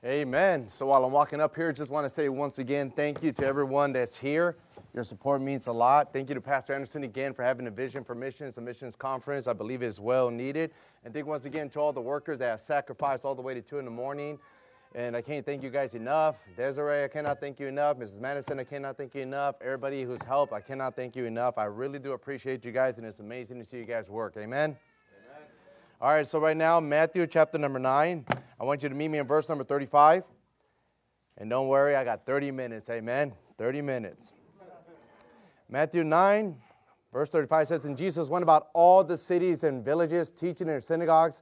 Amen. So while I'm walking up here, just want to say once again, thank you to everyone that's here. Your support means a lot. Thank you to Pastor Anderson again for having a vision for missions, a missions conference. I believe is well needed. And thank once again to all the workers that have sacrificed all the way to 2 in the morning. And I can't thank you guys enough. Desiree, I cannot thank you enough. Mrs. Madison, I cannot thank you enough. Everybody who's helped, I cannot thank you enough. I really do appreciate you guys, and it's amazing to see you guys work. Amen? All right, so right now, Matthew chapter number 9. I want you to meet me in verse number 35. And don't worry, I got 30 minutes, amen? 30 minutes. Matthew 9, verse 35 says, And Jesus went about all the cities and villages, teaching in their synagogues,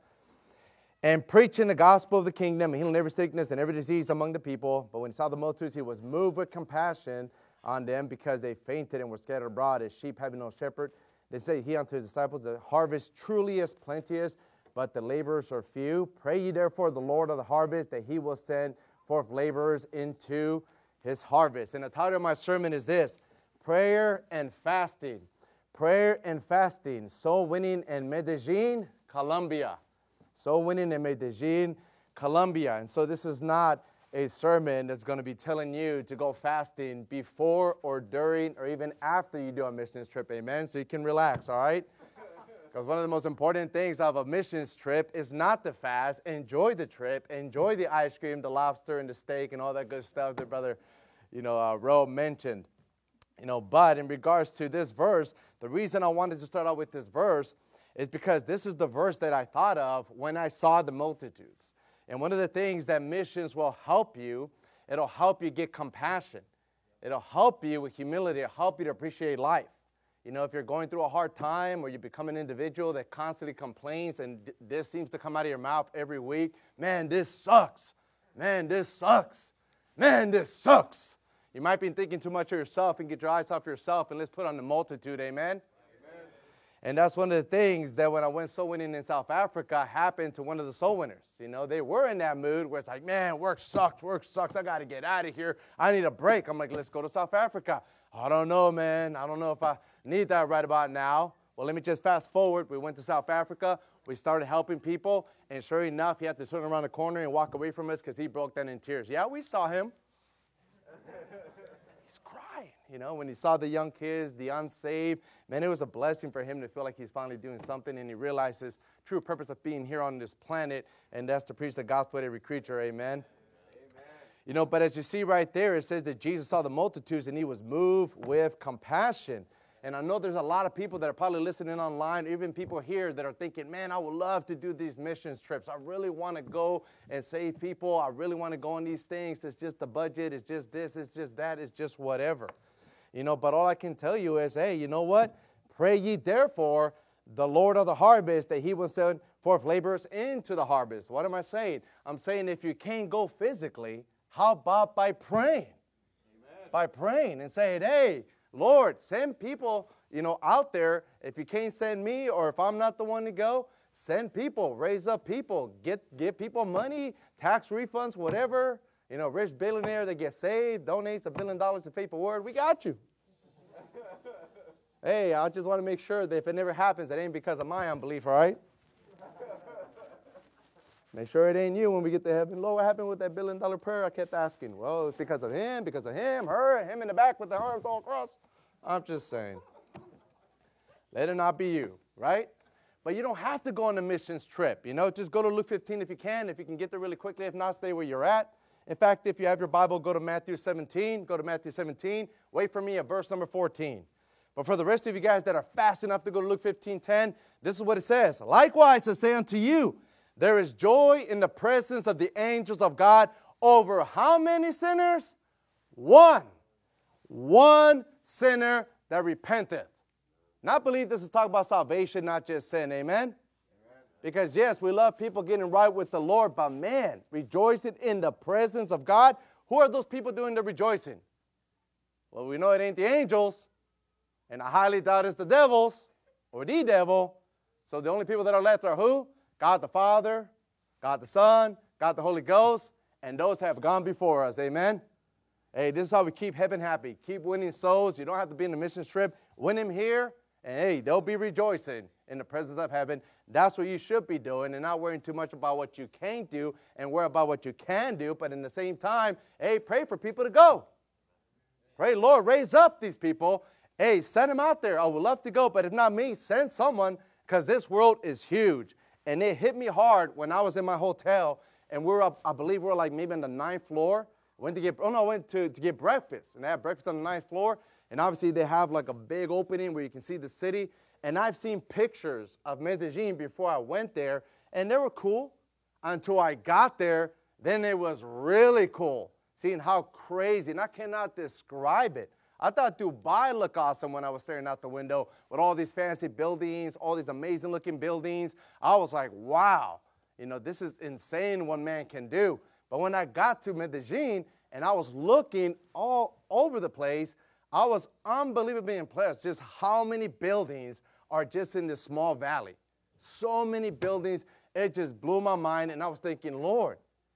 and preaching the gospel of the kingdom, and healing every sickness and every disease among the people. But when he saw the multitudes, he was moved with compassion on them, because they fainted and were scattered abroad as sheep having no shepherd. They say he unto his disciples, The harvest truly is plenteous, but the laborers are few. Pray ye therefore the Lord of the harvest, that he will send forth laborers into his harvest. And the title of my sermon is this: Prayer and Fasting. Prayer and Fasting. Soul winning in Medellin, Colombia. Soul winning in Medellin, Colombia. And so this is not a sermon that's going to be telling you to go fasting before or during or even after you do a missions trip. Amen? So you can relax, all right? Because one of the most important things of a missions trip is not to fast. Enjoy the trip. Enjoy the ice cream, the lobster, and the steak, and all that good stuff that Brother, Ro mentioned. But in regards to this verse, the reason I wanted to start out with this verse is because this is the verse that I thought of when I saw the multitudes. And one of the things that missions will help you, it'll help you get compassion. It'll help you with humility. It'll help you to appreciate life. If you're going through a hard time, or you become an individual that constantly complains, and this seems to come out of your mouth every week, man, this sucks. Man, this sucks. Man, this sucks. You might be thinking too much of yourself, and get your eyes off yourself, and let's put on the multitude, amen? And that's one of the things that when I went soul winning in South Africa happened to one of the soul winners. They were in that mood where it's like, man, work sucks. I got to get out of here. I need a break. I'm like, let's go to South Africa. I don't know, man. I don't know if I need that right about now. Well, let me just fast forward. We went to South Africa. We started helping people. And sure enough, he had to turn around the corner and walk away from us because he broke down in tears. Yeah, we saw him. He's crying. When he saw the young kids, the unsaved, man, it was a blessing for him to feel like he's finally doing something, and he realized his true purpose of being here on this planet, and that's to preach the gospel to every creature, amen? But as you see right there, it says that Jesus saw the multitudes, and he was moved with compassion. And I know there's a lot of people that are probably listening online, even people here that are thinking, man, I would love to do these missions trips. I really want to go and save people. I really want to go on these things. It's just the budget. It's just this. It's just that. It's just whatever. But all I can tell you is, hey, you know what? Pray ye therefore the Lord of the harvest, that he will send forth laborers into the harvest. What am I saying? I'm saying if you can't go physically, how about by praying? Amen. By praying and saying, hey, Lord, send people, out there. If you can't send me, or if I'm not the one to go, send people, raise up people, give people money, tax refunds, whatever. Rich billionaire that gets saved, donates $1 billion to Faithful Word. We got you. Hey, I just want to make sure that if it never happens, that ain't because of my unbelief, all right? Make sure it ain't you when we get to heaven. Lord, what happened with that $1 billion prayer? I kept asking. Well, it's because of him, her, him in the back with the arms all crossed. I'm just saying. Let it not be you, right? But you don't have to go on a missions trip. Just go to Luke 15 if you can. If you can get there really quickly. If not, stay where you're at. In fact, if you have your Bible, go to Matthew 17. Go to Matthew 17. Wait for me at verse number 14. But for the rest of you guys that are fast enough to go to Luke 15:10, this is what it says. Likewise, I say unto you, there is joy in the presence of the angels of God over how many sinners? One. One sinner that repenteth. Not believe this is talking about salvation, not just sin. Amen? Because, yes, we love people getting right with the Lord, but, man, rejoicing in the presence of God. Who are those people doing the rejoicing? Well, we know it ain't the angels, and I highly doubt it's the devils or the devil. So the only people that are left are who? God the Father, God the Son, God the Holy Ghost, and those have gone before us. Amen? Hey, this is how we keep heaven happy. Keep winning souls. You don't have to be in the mission trip. Win them here, and, hey, they'll be rejoicing in the presence of heaven. That's what you should be doing, and not worrying too much about what you can't do and worry about what you can do. But in the same time, hey, pray for people to go. Pray, Lord, raise up these people. Hey, send them out there. I would love to go, but if not me, send someone, because this world is huge. And it hit me hard when I was in my hotel, and we were up, I believe we were like maybe on the 9th floor. I went to get breakfast, and I had breakfast on the 9th floor. And obviously they have like a big opening where you can see the city. And I've seen pictures of Medellin before I went there, and they were cool until I got there. Then it was really cool, seeing how crazy, and I cannot describe it. I thought Dubai looked awesome when I was staring out the window with all these fancy buildings, all these amazing looking buildings. I was like, wow, this is insane what man can do. But when I got to Medellin and I was looking all over the place, I was unbelievably impressed just how many buildings are just in this small valley. So many buildings, it just blew my mind. And I was thinking, Lord,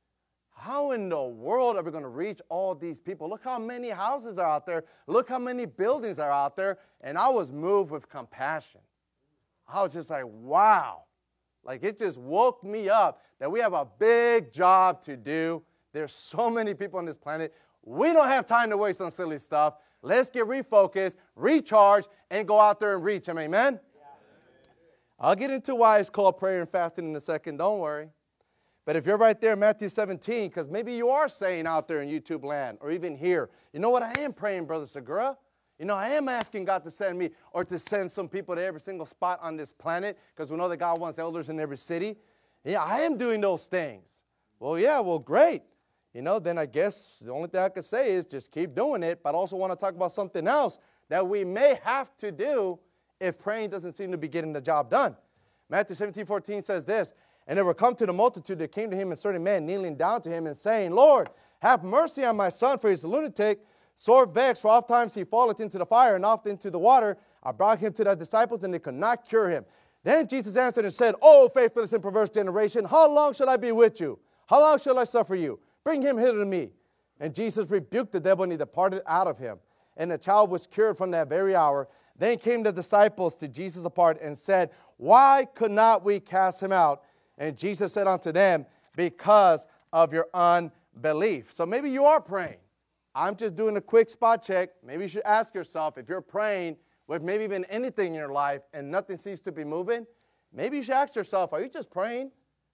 how in the world are we going to reach all these people? Look how many houses are out there. Look how many buildings are out there. And I was moved with compassion. I was just like, wow. Like, it just woke me up that we have a big job to do. There's so many people on this planet. We don't have time to waste on silly stuff. Let's get refocused, recharge, and go out there and reach them. Amen? Yeah. I'll get into why it's called prayer and fasting in a second. Don't worry. But if you're right there in Matthew 17, because maybe you are saying out there in YouTube land or even here, you know what, I am praying, Brother Segura. I am asking God to send me or to send some people to every single spot on this planet, because we know that God wants elders in every city. Yeah, I am doing those things. Well, great. Then I guess the only thing I could say is just keep doing it. But I also want to talk about something else that we may have to do if praying doesn't seem to be getting the job done. Matthew 17:14 says this, "And there were come to the multitude that came to him, and certain men kneeling down to him and saying, Lord, have mercy on my son, for he is a lunatic, sore vexed, for oft times he falleth into the fire and oft into the water. I brought him to thy disciples, and they could not cure him. Then Jesus answered and said, O faithless and perverse generation, how long shall I be with you? How long shall I suffer you? Bring him hither to me. And Jesus rebuked the devil, and he departed out of him. And the child was cured from that very hour. Then came the disciples to Jesus apart and said, Why could not we cast him out? And Jesus said unto them, Because of your unbelief." So maybe you are praying. I'm just doing a quick spot check. Maybe you should ask yourself, if you're praying with maybe even anything in your life and nothing seems to be moving, maybe you should ask yourself, are you just praying?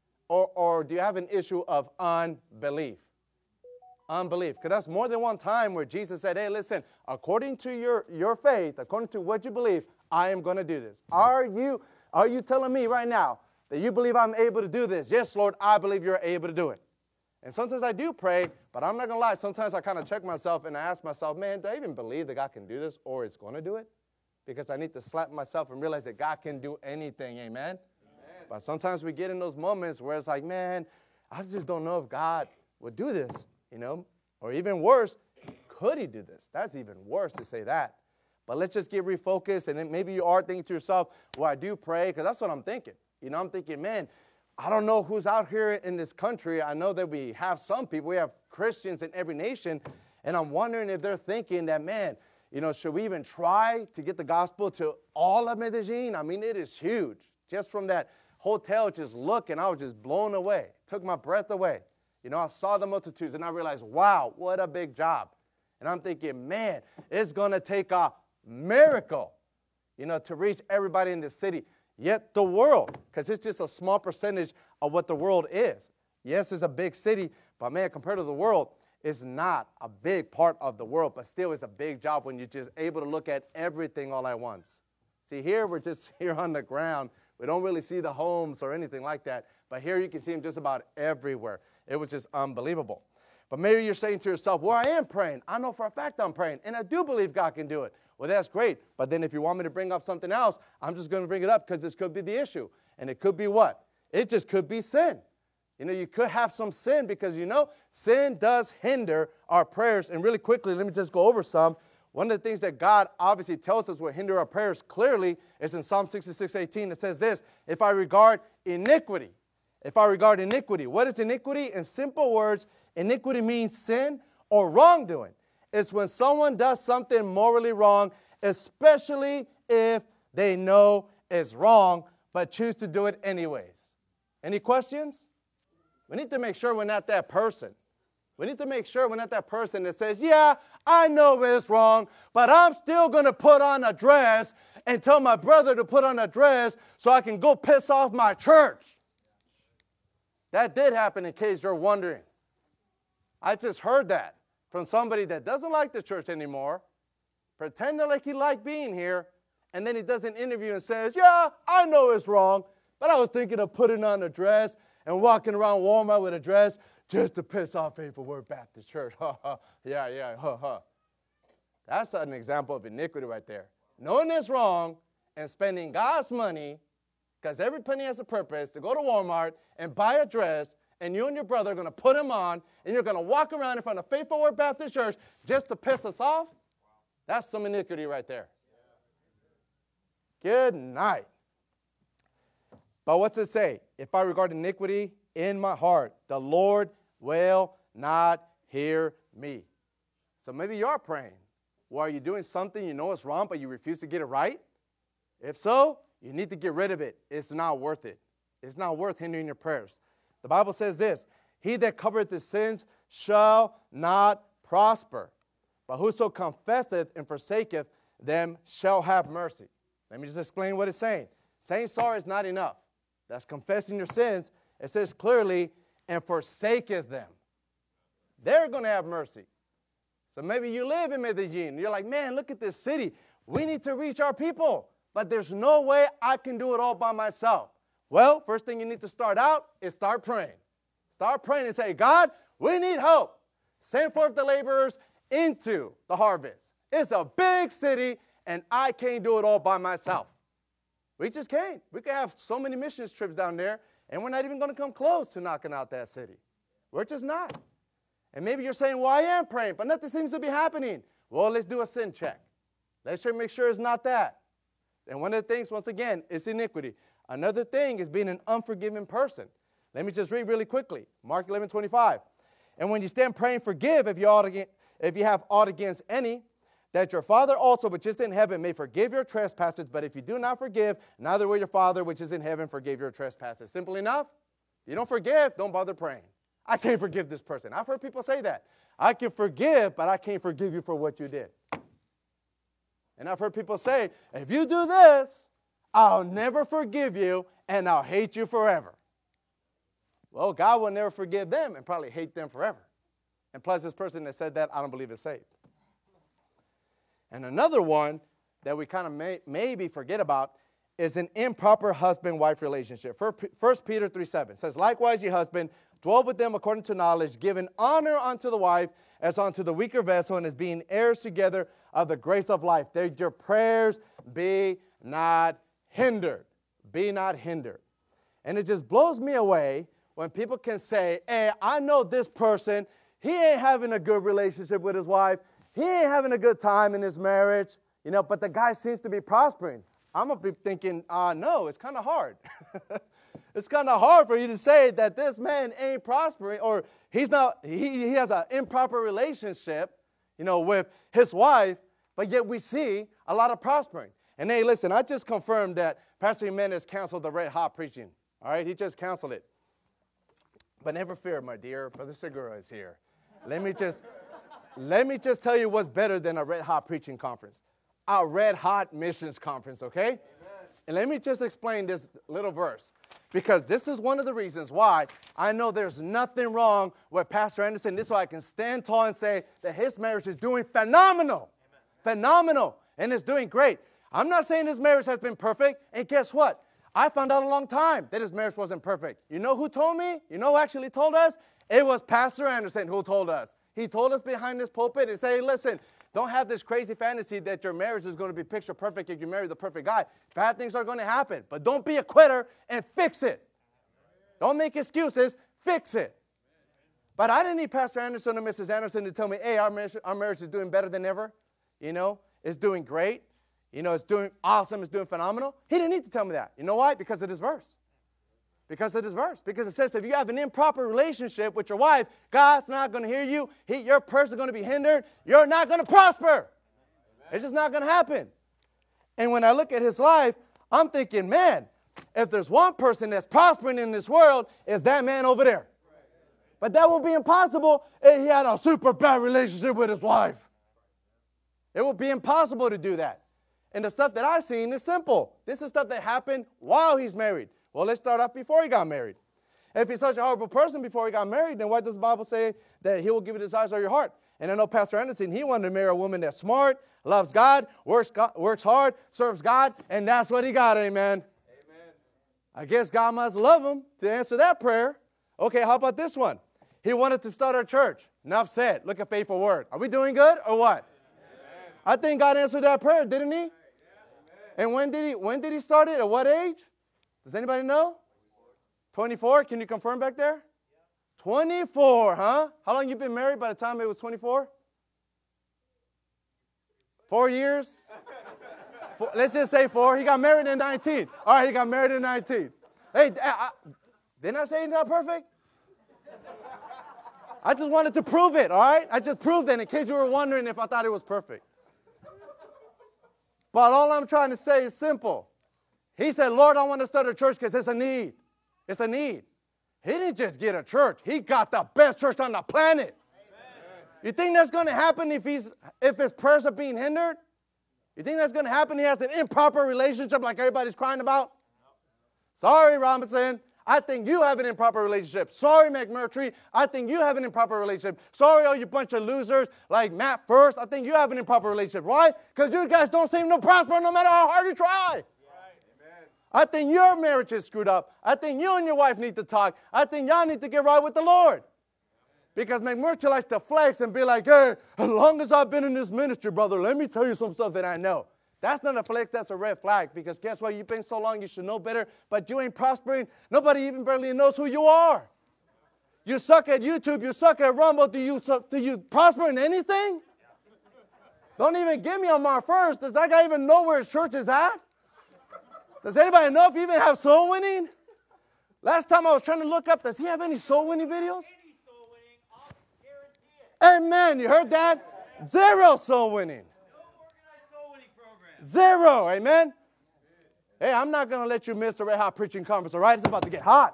Or do you have an issue of unbelief? Unbelief. Because that's more than one time where Jesus said, hey, listen, according to your faith, according to what you believe, I am going to do this. Are you telling me right now that you believe I'm able to do this? Yes, Lord, I believe you're able to do it. And sometimes I do pray, but I'm not going to lie. Sometimes I kind of check myself and I ask myself, man, do I even believe that God can do this or it's going to do it? Because I need to slap myself and realize that God can do anything. Amen? But sometimes we get in those moments where it's like, man, I just don't know if God would do this, Or even worse, could he do this? That's even worse to say that. But let's just get refocused, and then maybe you are thinking to yourself, well, I do pray, because that's what I'm thinking. I'm thinking, man, I don't know who's out here in this country. I know that we have some people. We have Christians in every nation, and I'm wondering if they're thinking that, man, should we even try to get the gospel to all of Medellin? I mean, it is huge. Just from that hotel, just looking, I was just blown away. It took my breath away. I saw the multitudes, and I realized, wow, what a big job. And I'm thinking, man, it's going to take a miracle, to reach everybody in the city. Yet the world, because it's just a small percentage of what the world is. Yes, it's a big city, but man, compared to the world, it's not a big part of the world, but still it's a big job when you're just able to look at everything all at once. See, here we're just here on the ground. We don't really see the homes or anything like that, but here you can see them just about everywhere. It was just unbelievable. But maybe you're saying to yourself, well, I am praying. I know for a fact I'm praying, and I do believe God can do it. Well, that's great. But then if you want me to bring up something else, I'm just going to bring it up because this could be the issue. And it could be what? It just could be sin. You could have some sin because, sin does hinder our prayers. And really quickly, let me just go over some. One of the things that God obviously tells us will hinder our prayers clearly is in Psalm 66:18. It says this, if I regard iniquity. What is iniquity? In simple words, iniquity means sin or wrongdoing. It's when someone does something morally wrong, especially if they know it's wrong, but choose to do it anyways. Any questions? We need to make sure we're not that person. We need to make sure we're not that person that says, yeah, I know it's wrong, but I'm still going to put on a dress and tell my brother to put on a dress so I can go piss off my church. That did happen, in case you're wondering. I just heard that from somebody that doesn't like the church anymore, pretending like he liked being here, and then he does an interview and says, yeah, I know it's wrong, but I was thinking of putting on a dress and walking around Walmart with a dress just to piss off Faithful Word Baptist Church. Yeah. That's an example of iniquity right there. Knowing it's wrong and spending God's money, because every penny has a purpose, to go to Walmart and buy a dress, and you and your brother are going to put them on, and you're going to walk around in front of Faithful Word Baptist Church just to piss us off. That's some iniquity right there. Good night. But what's it say? If I regard iniquity in my heart, the Lord will not hear me. So maybe you are praying. Well, are you doing something you know is wrong, but you refuse to get it right? If so, you need to get rid of it. It's not worth it. It's not worth hindering your prayers. The Bible says this, he that covereth his sins shall not prosper, but whoso confesseth and forsaketh them shall have mercy. Let me just explain what it's saying. Saying sorry is not enough. That's confessing your sins. It says clearly, and forsaketh them. They're going to have mercy. So maybe you live in Medellin. You're like, man, look at this city. We need to reach our people. But there's no way I can do it all by myself. Well, first thing you need to start out is start praying. Start praying and say, God, we need help. Send forth the laborers into the harvest. It's a big city, and I can't do it all by myself. We just can't. We could have so many missions trips down there, and we're not even going to come close to knocking out that city. We're just not. And maybe you're saying, well, I am praying, but nothing seems to be happening. Well, let's do a sin check. Let's make sure it's not that. And one of the things, once again, is iniquity. Another thing is being an unforgiving person. Let me just read really quickly. Mark 11:25. And when you stand praying, forgive if you have aught against any, that your Father also, which is in heaven, may forgive your trespasses. But if you do not forgive, neither will your Father, which is in heaven, forgive your trespasses. Simple enough. If you don't forgive, don't bother praying. I can't forgive this person. I've heard people say that. I can forgive, but I can't forgive you for what you did. And I've heard people say, if you do this, I'll never forgive you, and I'll hate you forever. Well, God will never forgive them and probably hate them forever. And plus, this person that said that, I don't believe is saved. And another one that we kind of maybe forget about is an improper husband-wife relationship. 1 Peter 3:7 says, likewise, ye husband, dwell with them according to knowledge, giving honor unto the wife as unto the weaker vessel, and as being heirs together of the grace of life. That your prayers be not hindered. Be not hindered. And it just blows me away when people can say, hey, I know this person, he ain't having a good relationship with his wife. He ain't having a good time in his marriage, but the guy seems to be prospering. I'm going to be thinking, no, it's kind of hard. It's kind of hard for you to say that this man ain't prospering, or he has an improper relationship, with his wife, but yet we see a lot of prospering. And hey, listen, I just confirmed that Pastor Jimenez canceled the red hot preaching. All right, he just canceled it. But never fear, my dear, Brother Segura is here. Let me just tell you what's better than a red hot preaching conference. A red hot missions conference, okay? Amen. And let me just explain this little verse, because this is one of the reasons why I know there's nothing wrong with Pastor Anderson. This is why I can stand tall and say that his marriage is doing phenomenal. Amen. Phenomenal. And it's doing great. I'm not saying his marriage has been perfect. And guess what? I found out a long time that his marriage wasn't perfect. You know who told me? You know who actually told us? It was Pastor Anderson who told us. He told us behind this pulpit and said, hey, listen, don't have this crazy fantasy that your marriage is going to be picture perfect if you marry the perfect guy. Bad things are going to happen. But don't be a quitter and fix it. Don't make excuses. Fix it. But I didn't need Pastor Anderson or Mrs. Anderson to tell me, hey, our marriage is doing better than ever. It's doing great. It's doing awesome. It's doing phenomenal. He didn't need to tell me that. You know why? Because of this verse. Because it says if you have an improper relationship with your wife, God's not going to hear you. Your prayers are going to be hindered. You're not going to prosper. Amen. It's just not going to happen. And when I look at his life, I'm thinking, man, if there's one person that's prospering in this world, it's that man over there. But that would be impossible if he had a super bad relationship with his wife. It would be impossible to do that. And the stuff that I've seen is simple. This is stuff that happened while he's married. Well, let's start off before he got married. If he's such a horrible person before he got married, then why does the Bible say that he will give you the desires of your heart? And I know Pastor Anderson, he wanted to marry a woman that's smart, loves God, works hard, serves God, and that's what he got, amen. I guess God must love him to answer that prayer. Okay, how about this one? He wanted to start a church. Enough said. Look at faithful word. Are we doing good or what? Amen. I think God answered that prayer, didn't he? Yeah. And when did he start it? At what age? Does anybody know? 24. Can you confirm back there? Yeah. 24, huh? How long you been married by the time it was 24? 4 years? Let's just say 4. He got married in 19. All right, he got married in 19. Hey, didn't I say he's not perfect? I just wanted to prove it, all right? I just proved it in case you were wondering if I thought it was perfect. But all I'm trying to say is simple. He said, Lord, I want to start a church because it's a need. It's a need. He didn't just get a church. He got the best church on the planet. Amen. You think that's going to happen if his prayers are being hindered? You think that's going to happen? He has an improper relationship like everybody's crying about? Sorry, Robinson. I think you have an improper relationship. Sorry, McMurtry. I think you have an improper relationship. Sorry, all you bunch of losers like Matt First. I think you have an improper relationship. Why? Because you guys don't seem to prosper no matter how hard you try. Right. I think your marriage is screwed up. I think you and your wife need to talk. I think y'all need to get right with the Lord. Because McMurtry likes to flex and be like, hey, as long as I've been in this ministry, brother, let me tell you some stuff that I know. That's not a flex, that's a red flag. Because guess what? You've been so long, you should know better. But you ain't prospering. Nobody even barely knows who you are. You suck at YouTube. You suck at Rumble. Do you prosper in anything? Don't even get me on Mark First. Does that guy even know where his church is at? Does anybody know if he even have soul winning? Last time I was trying to look up, does he have any soul winning videos? Any soul winning, I'll guarantee it. Amen. You heard that? 0 soul winning. 0, amen? Hey, I'm not going to let you miss the Red Hot Preaching Conference, all right? It's about to get hot.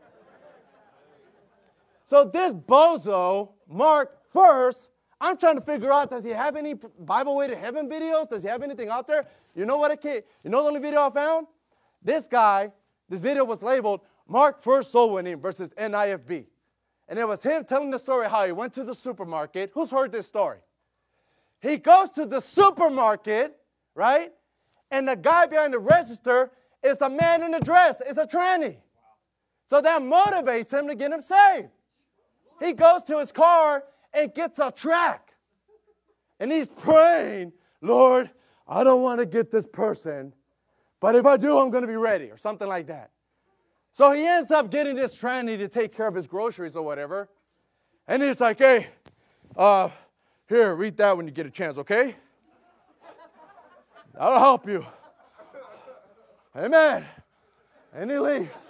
So this bozo, Mark First, I'm trying to figure out, does he have any Bible Way to Heaven videos? Does he have anything out there? You know what, you know the only video I found? This guy, this video was labeled, Mark First Soul Winning versus NIFB. And it was him telling the story how he went to the supermarket. Who's heard this story? He goes to the supermarket, right? And the guy behind the register is a man in a dress. It's a tranny. So that motivates him to get him saved. He goes to his car and gets a track. And he's praying, Lord, I don't want to get this person, but if I do, I'm going to be ready, or something like that. So he ends up getting this tranny to take care of his groceries or whatever. And he's like, hey, here, read that when you get a chance, okay? That'll help you. Amen. And he leaves.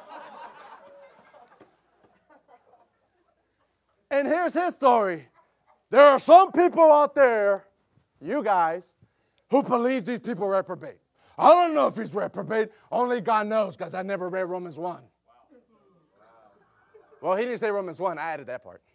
And here's his story. There are some people out there, you guys, who believe these people reprobate. I don't know if he's reprobate. Only God knows, because I never read Romans 1. Well, he didn't say Romans 1. I added that part.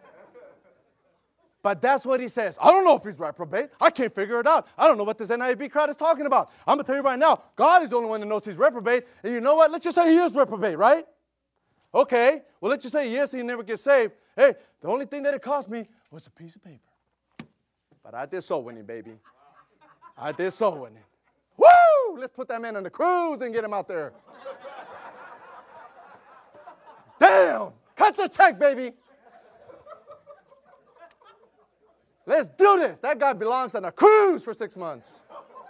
But that's what he says. I don't know if he's reprobate. I can't figure it out. I don't know what this NIV crowd is talking about. I'm going to tell you right now, God is the only one that knows he's reprobate. And you know what? Let's just say he is reprobate, right? Okay. Well, let's just say yes, he never gets saved. Hey, the only thing that it cost me was a piece of paper. But I did soul winning, baby. I did soul winning. Woo! Let's put that man on the cruise and get him out there. Damn! Cut the check, baby. Let's do this. That guy belongs on a cruise for 6 months.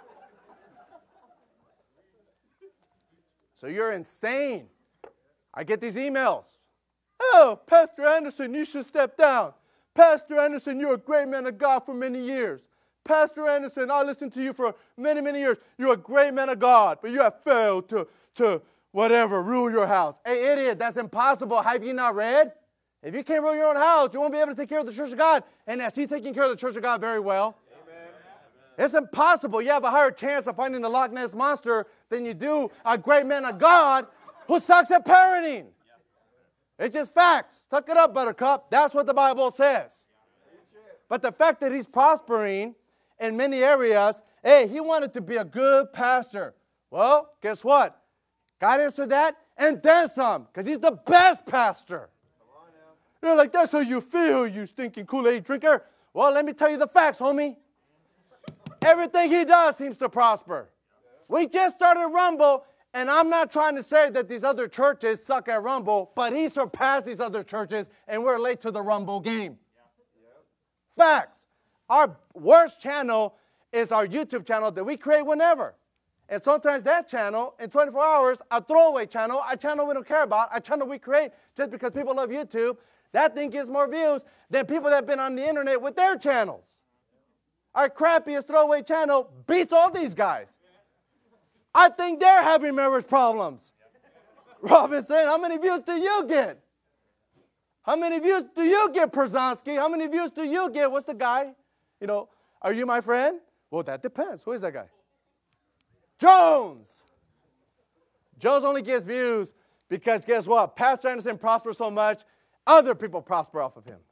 So you're insane. I get these emails. Oh, Pastor Anderson, you should step down. Pastor Anderson, you're a great man of God for many years. Pastor Anderson, I listened to you for many, many years. You're a great man of God, but you have failed to whatever, rule your house. Hey, idiot, that's impossible. Have you not read? If you can't rule your own house, you won't be able to take care of the church of God. And as he's taking care of the church of God very well. It's impossible. You have a higher chance of finding the Loch Ness Monster than you do a great man of God who sucks at parenting. It's just facts. Suck it up, Buttercup. That's what the Bible says. But the fact that he's prospering in many areas, hey, he wanted to be a good pastor. Well, guess what? God answered that and then some, because he's the best pastor. You're like, that's how you feel, you stinking Kool-Aid drinker. Well, let me tell you the facts, homie. Everything he does seems to prosper. We just started Rumble, and I'm not trying to say that these other churches suck at Rumble, but he surpassed these other churches, and we're late to the Rumble game. Facts. Our worst channel is our YouTube channel that we create whenever. And sometimes that channel, in 24 hours, a throwaway channel, a channel we don't care about, a channel we create just because people love YouTube, that thing gets more views than people that have been on the internet with their channels. Our crappiest throwaway channel beats all these guys. I think they're having marriage problems. Robinson, how many views do you get? How many views do you get, Przanski? How many views do you get? What's the guy? You know, are you my friend? Well, that depends. Who is that guy? Jones. Jones only gets views because guess what? Pastor Anderson prospers so much, other people prosper off of him.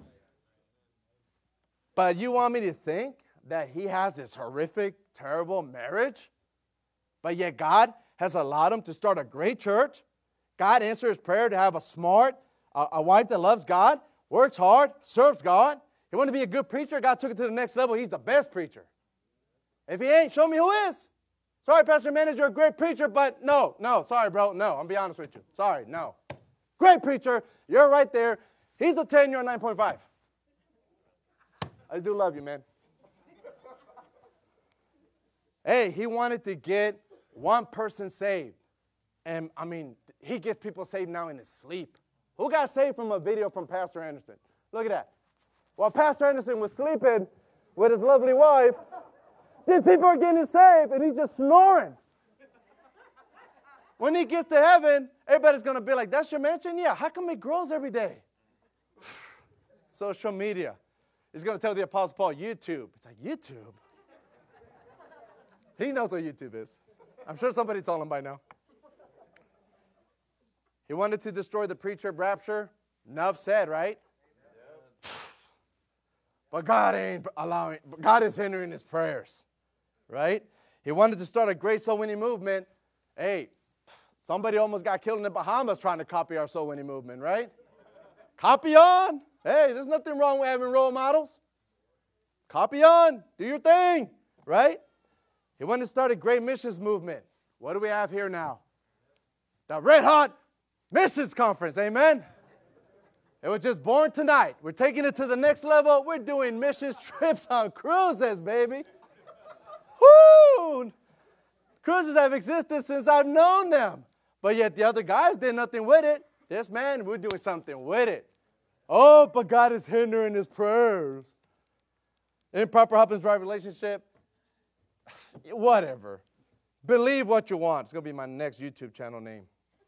But you want me to think that he has this horrific, terrible marriage? But yet God has allowed him to start a great church. God answered his prayer to have a smart, a wife that loves God, works hard, serves God. He wanted to be a good preacher. God took it to the next level. He's the best preacher. If he ain't, show me who is. Sorry, Pastor Manager, a great preacher, but no, sorry, bro, no. I'm going to be honest with you. Sorry, no. Great preacher. You're right there. He's a 10, you're a 9.5. I do love you, man. Hey, he wanted to get one person saved. And, I mean, he gets people saved now in his sleep. Who got saved from a video from Pastor Anderson? Look at that. While Pastor Anderson was sleeping with his lovely wife, these people are getting saved, and he's just snoring. When he gets to heaven, everybody's going to be like, that's your mansion? Yeah, how come it grows every day? Social media. He's going to tell the Apostle Paul, YouTube. It's like, YouTube? He knows what YouTube is. I'm sure somebody told him by now. He wanted to destroy the preacher rapture. Enough said, right? But God ain't allowing, God is hindering his prayers, right? He wanted to start a great soul winning movement. Hey, somebody almost got killed in the Bahamas trying to copy our soul winning movement, right? Copy on. Hey, there's nothing wrong with having role models. Copy on. Do your thing, right? He wanted to start a great missions movement. What do we have here now? The Red Hot Missions Conference, amen? It was just born tonight. We're taking it to the next level. We're doing missions trips on cruises, baby. Woo! Cruises have existed since I've known them. But yet the other guys did nothing with it. This man, we're doing something with it. Oh, but God is hindering his prayers. Improper husband-wife relationship. Whatever. Believe what you want. It's going to be my next YouTube channel name.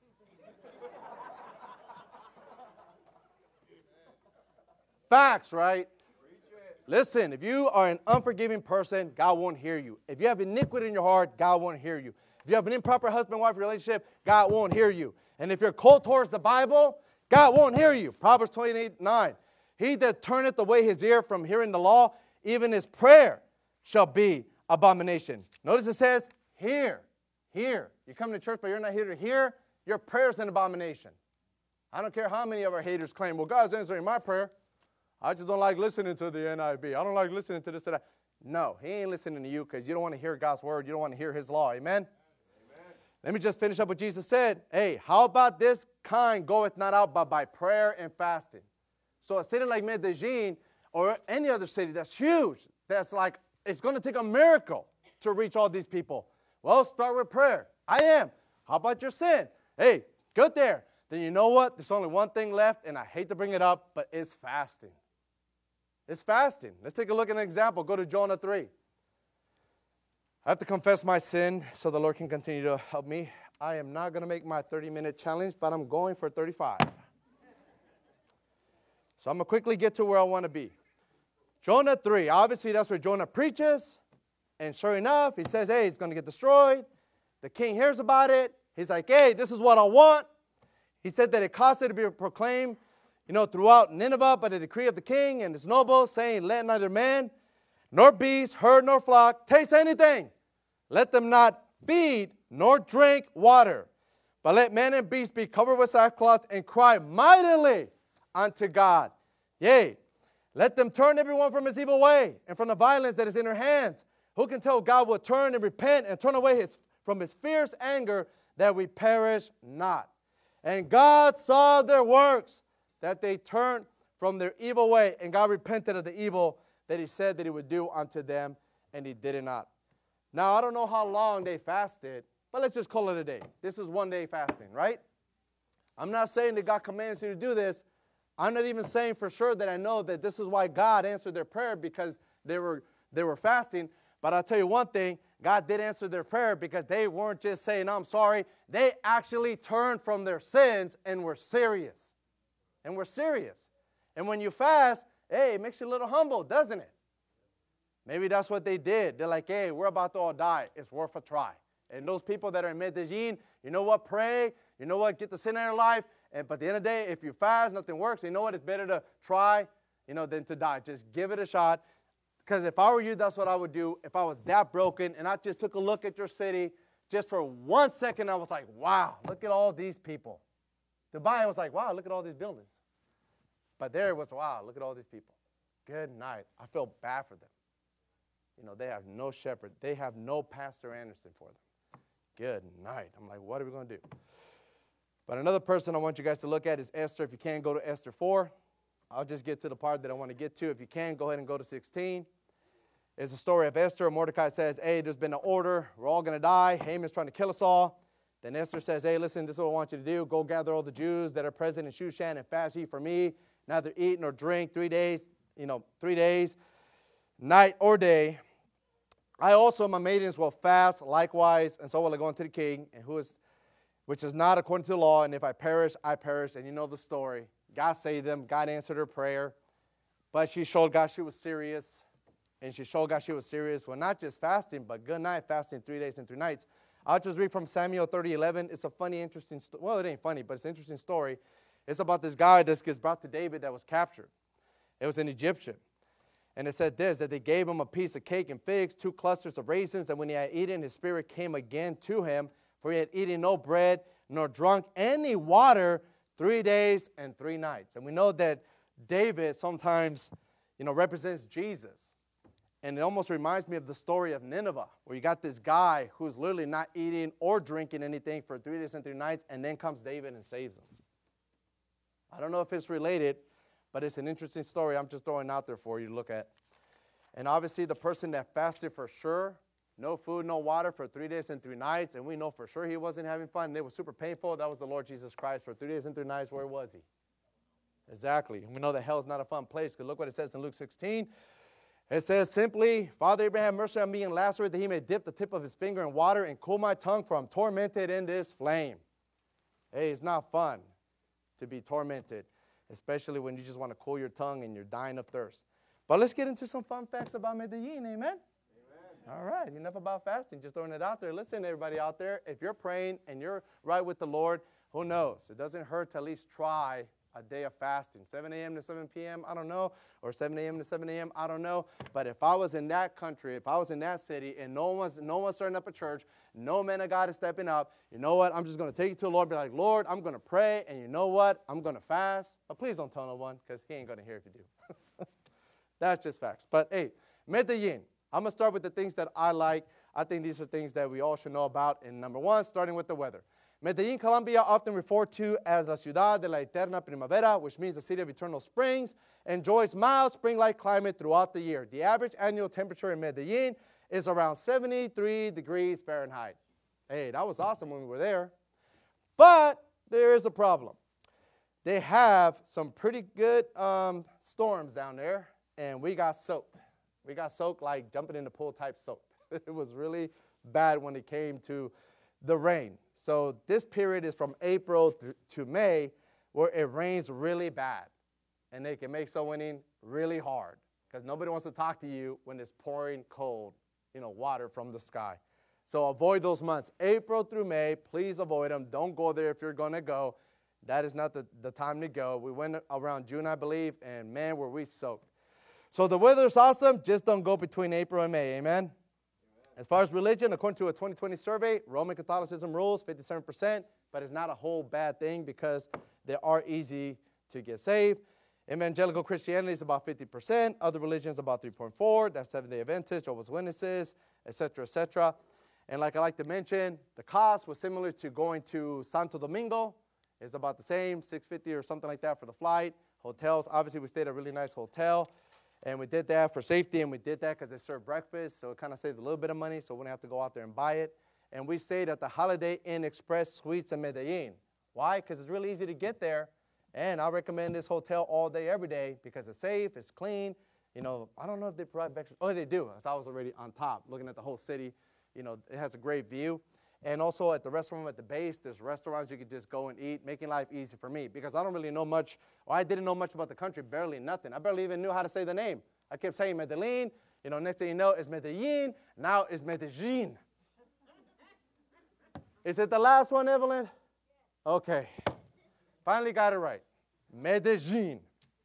Facts, right? Listen, if you are an unforgiving person, God won't hear you. If you have iniquity in your heart, God won't hear you. If you have an improper husband-wife relationship, God won't hear you. And if you're cold towards the Bible, God won't hear you. Proverbs 28:9. He that turneth away his ear from hearing the law, even his prayer shall be abomination. Notice it says, hear. Hear. You come to church, but you're not here to hear, your prayer's an abomination. I don't care how many of our haters claim, well, God's answering my prayer. I just don't like listening to the NIV. I don't like listening to this and that. No, he ain't listening to you because you don't want to hear God's word. You don't want to hear his law. Amen? Amen? Let me just finish up what Jesus said. Hey, how about this kind goeth not out but by prayer and fasting? So a city like Medellin or any other city that's huge, that's like, it's going to take a miracle to reach all these people. Well, start with prayer. I am. How about your sin? Hey, good there. Then you know what? There's only one thing left, and I hate to bring it up, but it's fasting. It's fasting. Let's take a look at an example. Go to Jonah 3. I have to confess my sin so the Lord can continue to help me. I am not going to make my 30-minute challenge, but I'm going for 35. So I'm going to quickly get to where I want to be. Jonah 3. Obviously, that's where Jonah preaches. And sure enough, he says, hey, it's going to get destroyed. The king hears about it. He's like, hey, this is what I want. He said that it caused it to be proclaimed, throughout Nineveh by the decree of the king and his nobles, saying, let neither man, nor beast, herd, nor flock taste anything. Let them not feed, nor drink water. But let man and beast be covered with sackcloth and cry mightily unto God. Yea, let them turn everyone from his evil way and from the violence that is in their hands. Who can tell God will turn and repent and turn away from his fierce anger that we perish not? And God saw their works, that they turned from their evil way, and God repented of the evil that he said that he would do unto them, and he did it not. Now, I don't know how long they fasted, but let's just call it a day. This is one day fasting, right? I'm not saying that God commands you to do this. I'm not even saying for sure that I know that this is why God answered their prayer, because they were fasting. But I'll tell you one thing, God did answer their prayer because they weren't just saying, I'm sorry. They actually turned from their sins and were serious. And were serious. And when you fast, hey, it makes you a little humble, doesn't it? Maybe that's what they did. They're like, hey, we're about to all die. It's worth a try. And those people that are in Medellin, you know what? Pray. You know what? Get the sin in your life. But at the end of the day, if you fast, nothing works. You know what? It's better to try, than to die. Just give it a shot. Because if I were you, that's what I would do. If I was that broken and I just took a look at your city, just for 1 second, I was like, wow, look at all these people. Dubai, I was like, wow, look at all these buildings. But there it was, wow, look at all these people. Good night. I feel bad for them. They have no shepherd. They have no Pastor Anderson for them. Good night. I'm like, what are we going to do? But another person I want you guys to look at is Esther. If you can, go to Esther 4. I'll just get to the part that I want to get to. If you can, go ahead and go to 16. It's a story of Esther. Mordecai says, hey, there's been an order. We're all going to die. Haman's trying to kill us all. Then Esther says, hey, listen, this is what I want you to do. Go gather all the Jews that are present in Shushan and fast ye for me. Neither eat nor drink 3 days, 3 days, night or day. I also, my maidens, will fast likewise, and so will I go unto the king, and which is not according to the law, and if I perish, I perish. And you know the story. God saved them. God answered her prayer. But she showed God she was serious. And she showed God she was serious. Well, not just fasting, but good night, fasting 3 days and 3 nights. I'll just read from Samuel 30:11. It's a funny, interesting story. Well, it ain't funny, but it's an interesting story. It's about this guy that gets brought to David that was captured. It was an Egyptian. And it said this, that they gave him a piece of cake and figs, 2 clusters of raisins, and when he had eaten, his spirit came again to him, for he had eaten no bread, nor drunk any water 3 days and 3 nights. And we know that David sometimes, represents Jesus. And it almost reminds me of the story of Nineveh, where you got this guy who's literally not eating or drinking anything for 3 days and 3 nights, and then comes David and saves him. I don't know if it's related, but it's an interesting story I'm just throwing out there for you to look at. And obviously the person that fasted for sure, no food, no water for 3 days and 3 nights, and we know for sure he wasn't having fun, and it was super painful. That was the Lord Jesus Christ. For 3 days and 3 nights, where was he? Exactly. And we know that hell is not a fun place, because look what it says in Luke 16. It says simply, Father Abraham, mercy on me and Lazarus, that he may dip the tip of his finger in water and cool my tongue, for I'm tormented in this flame. Hey, it's not fun to be tormented, especially when you just want to cool your tongue and you're dying of thirst. But let's get into some fun facts about Medellin, amen? Amen. All right, enough about fasting, just throwing it out there. Listen, everybody out there, if you're praying and you're right with the Lord, who knows? It doesn't hurt to at least try a day of fasting, 7 a.m. to 7 p.m., I don't know, or 7 a.m. to 7 a.m., I don't know. But if I was in that country, if I was in that city, and no one's starting up a church, no man of God is stepping up, you know what? I'm just going to take you to the Lord, be like, Lord, I'm going to pray, and you know what? I'm going to fast. But please don't tell no one, because he ain't going to hear if you do. That's just facts. But hey, Medellin. I'm going to start with the things that I like. I think these are things that we all should know about. And number one, starting with the weather. Medellin, Colombia, often referred to as La Ciudad de la Eterna Primavera, which means the city of eternal springs, enjoys mild spring-like climate throughout the year. The average annual temperature in Medellin is around 73 degrees Fahrenheit. Hey, that was awesome when we were there. But there is a problem. They have some pretty good storms down there, and we got soaked. We got soaked like jumping in the pool type soaked. It was really bad when it came to the rain. So this period is from April to May, where it rains really bad. And they can make soul winning really hard, because nobody wants to talk to you when it's pouring cold water from the sky. So avoid those months. April through May, please avoid them. Don't go there if you're going to go. That is not the time to go. We went around June, I believe, and man, were we soaked. So the weather is awesome. Just don't go between April and May. Amen? As far as religion, according to a 2020 survey, Roman Catholicism rules 57%, but it's not a whole bad thing because they are easy to get saved. Evangelical Christianity is about 50%. Other religions about 3.4%. That's Seventh-day Adventists, Jehovah's Witnesses, etc., etc. And like I like to mention, the cost was similar to going to Santo Domingo. It's about the same, $650 or something like that for the flight. Hotels, obviously we stayed at a really nice hotel. And we did that for safety, and we did that because they served breakfast, so it kind of saved a little bit of money, so we wouldn't have to go out there and buy it. And we stayed at the Holiday Inn Express Suites in Medellin. Why? Because it's really easy to get there, and I recommend this hotel all day, every day, because it's safe, it's clean. I don't know if they provide breakfast. Oh, they do, as I was already on top, looking at the whole city. It has a great view. And also at the restaurant at the base, there's restaurants you could just go and eat, making life easy for me because I don't really know much, or I didn't know much about the country, barely nothing. I barely even knew how to say the name. I kept saying Medellin. Next thing you know, it's Medellin. Now it's Medellin. Is it the last one, Evelyn? Okay. Finally got it right. Medellin.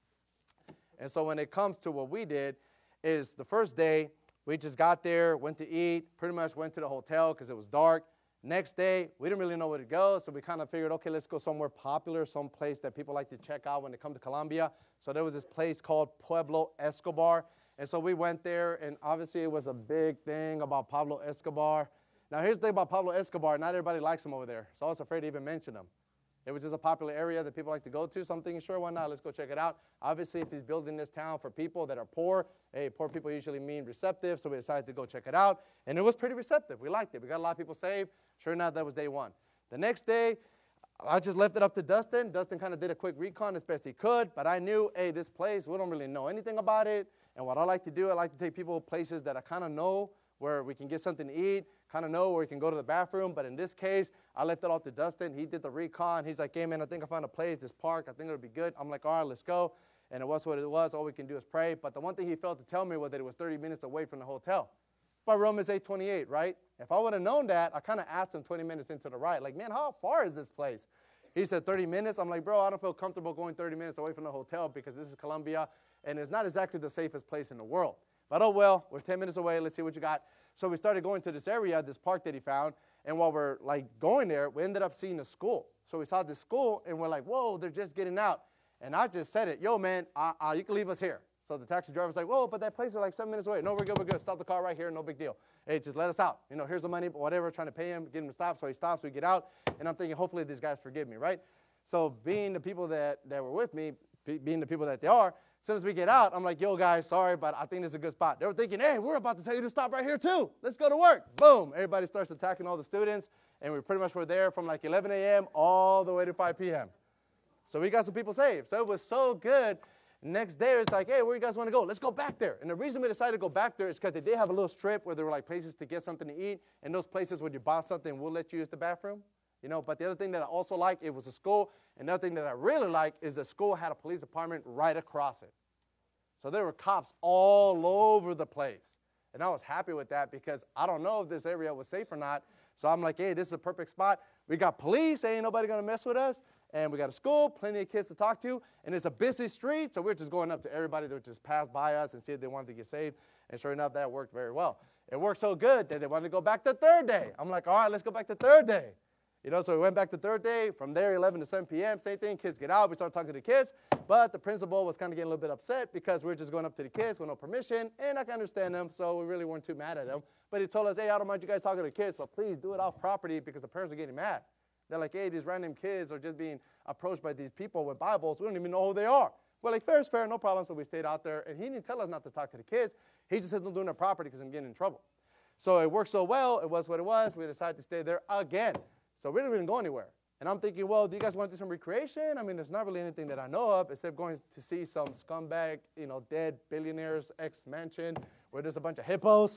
And so when it comes to what we did is the first day, we just got there, went to eat, pretty much went to the hotel because it was dark. Next day, we didn't really know where to go, so we kind of figured, okay, let's go somewhere popular, some place that people like to check out when they come to Colombia. So there was this place called Pueblo Escobar. And so we went there, and obviously it was a big thing about Pablo Escobar. Now, here's the thing about Pablo Escobar. Not everybody likes him over there, so I was afraid to even mention him. It was just a popular area that people like to go to. So I'm thinking, sure, why not? Let's go check it out. Obviously, if he's building this town for people that are poor, poor people usually mean receptive, so we decided to go check it out. And it was pretty receptive. We liked it. We got a lot of people saved. Sure enough, that was day one. The next day, I just left it up to Dustin. Dustin kind of did a quick recon as best he could, but I knew, this place, we don't really know anything about it. And what I like to do, I like to take people places that I kind of know where we can get something to eat, kind of know where we can go to the bathroom. But in this case, I left it all to Dustin. He did the recon. He's like, hey, man, I think I found a place, this park. I think it'll be good. I'm like, all right, let's go. And it was what it was. All we can do is pray. But the one thing he failed to tell me was that it was 30 minutes away from the hotel. By Romans 8:28, right? If I would have known that, I kind of asked him 20 minutes into the ride, like, man, how far is this place? He said 30 minutes. I'm like, bro, I don't feel comfortable going 30 minutes away from the hotel because this is Colombia, and it's not exactly the safest place in the world. But oh well, we're 10 minutes away. Let's see what you got. So we started going to this area, this park that he found, and while we're like going there, we ended up seeing a school. So we saw this school, and we're like, whoa, they're just getting out. And I just said it, yo, man, you can leave us here. So the taxi driver's like, whoa, but that place is like 7 minutes away. No, we're good. Stop the car right here. No big deal. Hey, just let us out. Here's the money, whatever, trying to pay him, get him to stop. So he stops, we get out. And I'm thinking, hopefully these guys forgive me, right? So being the people that were with me, being the people that they are, as soon as we get out, I'm like, yo, guys, sorry, but I think this is a good spot. They were thinking, hey, we're about to tell you to stop right here, too. Let's go to work. Boom. Everybody starts attacking all the students. And we pretty much were there from like 11 a.m. all the way to 5 p.m. So we got some people saved. So it was so good. Next day, it's like, hey, where you guys want to go? Let's go back there. And the reason we decided to go back there is because they did have a little strip where there were like places to get something to eat. And those places where you buy something, we'll let you use the bathroom. But the other thing that I also like, it was a school. Another thing that I really like is the school had a police department right across it. So there were cops all over the place. And I was happy with that because I don't know if this area was safe or not. So I'm like, hey, this is a perfect spot. We got police, ain't nobody going to mess with us. And we got a school, plenty of kids to talk to. And it's a busy street, so we're just going up to everybody that would just pass by us and see if they wanted to get saved. And sure enough, that worked very well. It worked so good that they wanted to go back the third day. I'm like, all right, let's go back the third day. So we went back the third day. From there, 11 to 7 p.m., same thing. Kids get out. We started talking to the kids. But the principal was kind of getting a little bit upset because we were just going up to the kids with no permission. And I can understand them, so we really weren't too mad at them. But he told us, hey, I don't mind you guys talking to the kids, but please do it off property because the parents are getting mad. They're like, hey, these random kids are just being approached by these people with Bibles. We don't even know who they are. We're like, fair is fair, no problem. So we stayed out there. And he didn't tell us not to talk to the kids. He just said, don't do it on property because I'm getting in trouble. So it worked so well. It was what it was. We decided to stay there again. So we didn't even go anywhere. And I'm thinking, well, do you guys want to do some recreation? I mean, there's not really anything that I know of except going to see some scumbag, dead billionaires' ex-mansion where there's a bunch of hippos.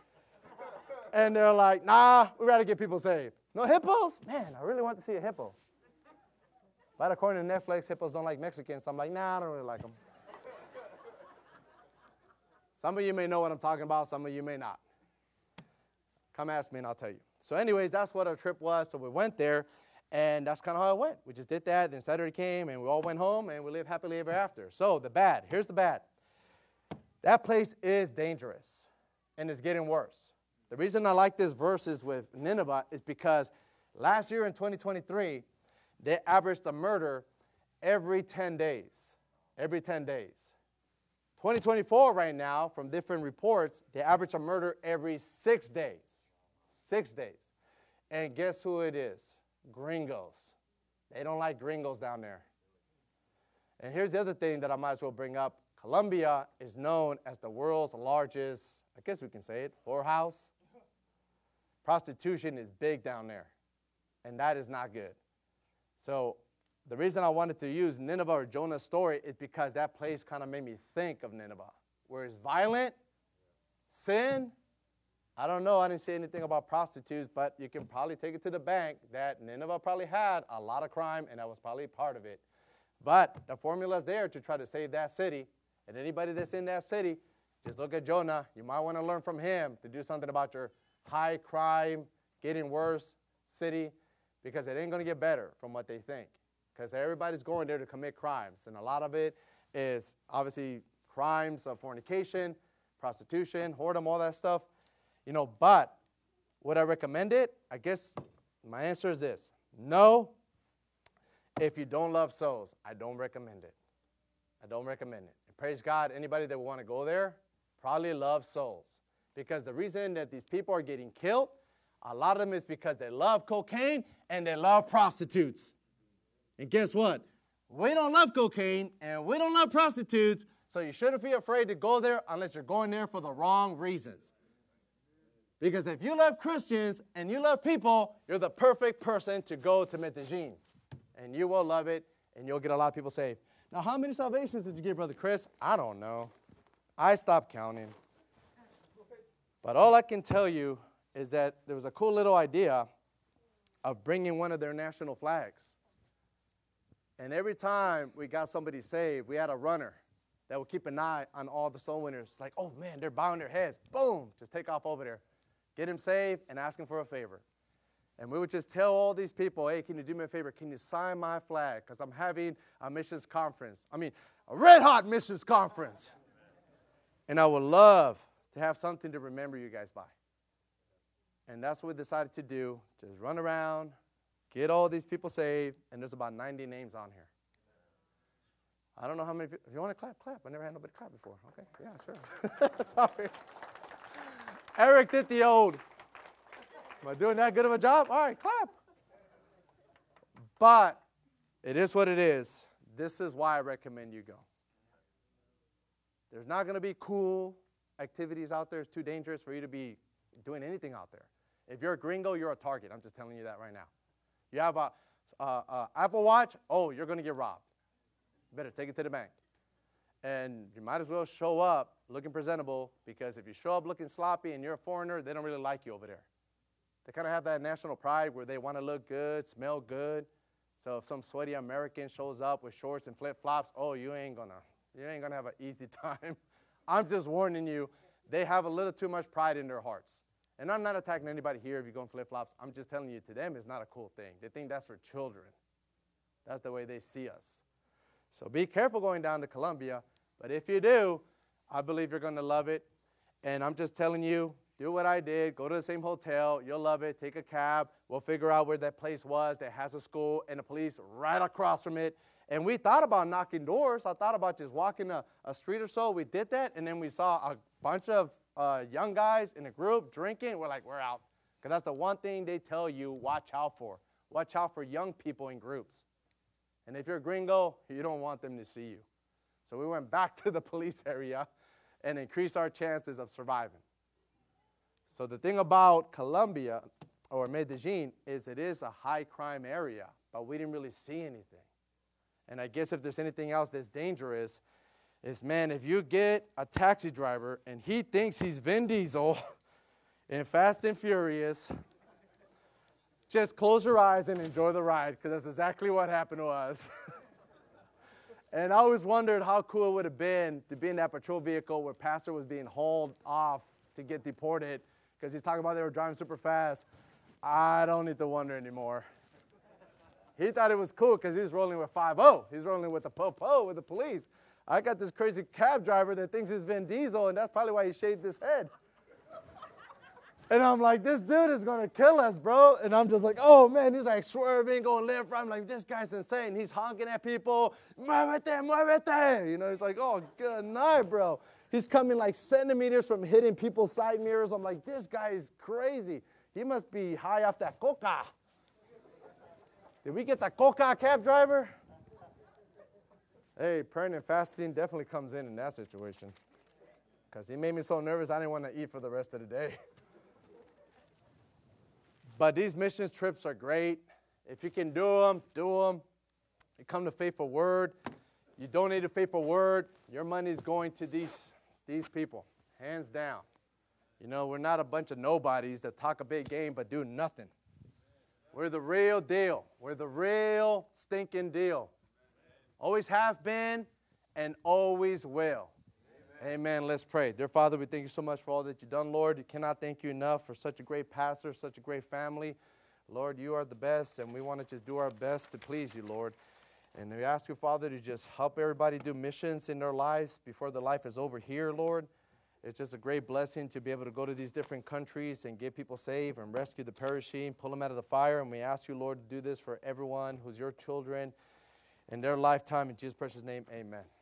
And they're like, nah, we'd rather get people saved. No hippos? Man, I really want to see a hippo. But according to Netflix, hippos don't like Mexicans. So I'm like, nah, I don't really like them. Some of you may know what I'm talking about. Some of you may not. Come ask me and I'll tell you. So anyways, that's what our trip was. So we went there, and that's kind of how it went. We just did that. Then Saturday came, and we all went home, and we lived happily ever after. So the bad. Here's the bad. That place is dangerous, and it's getting worse. The reason I like this verses with Nineveh is because last year in 2023, they averaged a murder every 10 days. Every 10 days. 2024 right now, from different reports, they average a murder every 6 days. 6 days. And guess who it is? Gringos. They don't like gringos down there. And here's the other thing that I might as well bring up. Colombia is known as the world's largest, I guess we can say it, whorehouse. Prostitution is big down there. And that is not good. So the reason I wanted to use Nineveh or Jonah's story is because that place kind of made me think of Nineveh, where it's violent, sin. I don't know. I didn't say anything about prostitutes, but you can probably take it to the bank that Nineveh probably had a lot of crime, and that was probably part of it. But the formula is there to try to save that city. And anybody that's in that city, just look at Jonah. You might want to learn from him to do something about your high crime, getting worse city, because it ain't going to get better from what they think. Because everybody's going there to commit crimes. And a lot of it is obviously crimes of fornication, prostitution, whoredom, all that stuff. But would I recommend it? I guess my answer is this. No. If you don't love souls, I don't recommend it. I don't recommend it. And praise God, anybody that want to go there probably loves souls. Because the reason that these people are getting killed, a lot of them is because they love cocaine and they love prostitutes. And guess what? We don't love cocaine and we don't love prostitutes, so you shouldn't be afraid to go there unless you're going there for the wrong reasons. Because if you love Christians and you love people, you're the perfect person to go to Medellin. And you will love it, and you'll get a lot of people saved. Now, how many salvations did you get, Brother Chris? I don't know. I stopped counting. But all I can tell you is that there was a cool little idea of bringing one of their national flags. And every time we got somebody saved, we had a runner that would keep an eye on all the soul winners. Like, oh, man, they're bowing their heads. Boom, just take off over there. Get him saved and ask him for a favor. And we would just tell all these people, hey, can you do me a favor? Can you sign my flag? Because I'm having a missions conference. A red-hot missions conference. And I would love to have something to remember you guys by. And that's what we decided to do. Just run around, get all these people saved, and there's about 90 names on here. I don't know how many people. If you want to clap, clap. I never had nobody clap before. Okay, yeah, sure. Sorry. Eric did the old. Am I doing that good of a job? All right, clap. But it is what it is. This is why I recommend you go. There's not going to be cool activities out there. It's too dangerous for you to be doing anything out there. If you're a gringo, you're a target. I'm just telling you that right now. You have a Apple Watch, oh, you're going to get robbed. Better take it to the bank. And you might as well show up looking presentable, because if you show up looking sloppy and you're a foreigner, they don't really like you over there. They kind of have that national pride where they want to look good, smell good. So if some sweaty American shows up with shorts and flip-flops, oh, you ain't gonna have an easy time. I'm just warning you, they have a little too much pride in their hearts. And I'm not attacking anybody here if you go in flip-flops. I'm just telling you, to them, it's not a cool thing. They think that's for children. That's the way they see us. So be careful going down to Colombia. But if you do, I believe you're going to love it. And I'm just telling you, do what I did. Go to the same hotel. You'll love it. Take a cab. We'll figure out where that place was that has a school and the police right across from it. And we thought about knocking doors. I thought about just walking a street or so. We did that, and then we saw a bunch of young guys in a group drinking. We're like, we're out. Because that's the one thing they tell you, watch out for. Watch out for young people in groups. And if you're a gringo, you don't want them to see you. So we went back to the police area and increased our chances of surviving. So the thing about Colombia, or Medellin, is it is a high crime area, but we didn't really see anything. And I guess if there's anything else that's dangerous, is, man, if you get a taxi driver and he thinks he's Vin Diesel in Fast and Furious, just close your eyes and enjoy the ride, because that's exactly what happened to us. And I always wondered how cool it would have been to be in that patrol vehicle where Pastor was being hauled off to get deported, because he's talking about they were driving super fast. I don't need to wonder anymore. He thought it was cool because he's rolling with 5-0. He's rolling with the po-po, with the police. I got this crazy cab driver that thinks he's Vin Diesel, and that's probably why he shaved his head. And I'm like, this dude is going to kill us, bro. And I'm just like, oh, man. He's like swerving, going left, right. I'm like, this guy's insane. He's honking at people. Muévete, muévete. You know, he's like, oh, good night, bro. He's coming like centimeters from hitting people's side mirrors. I'm like, this guy is crazy. He must be high off that coca. Did we get the coca, cab driver? Hey, praying and fasting definitely comes in that situation. Because he made me so nervous, I didn't want to eat for the rest of the day. But these missions trips are great. If you can do them, do them. You come to Faithful Word. You donate to Faithful Word. Your money is going to these people, hands down. You know, we're not a bunch of nobodies that talk a big game but do nothing. We're the real deal. We're the real stinking deal. Always have been and always will. Amen. Let's pray. Dear Father, we thank you so much for all that you've done, Lord. You cannot thank you enough for such a great pastor, such a great family. Lord, you are the best, and we want to just do our best to please you, Lord. And we ask you, Father, to just help everybody do missions in their lives before their life is over here, Lord. It's just a great blessing to be able to go to these different countries and get people saved and rescue the perishing, pull them out of the fire. And we ask you, Lord, to do this for everyone who's your children in their lifetime. In Jesus' precious name, amen.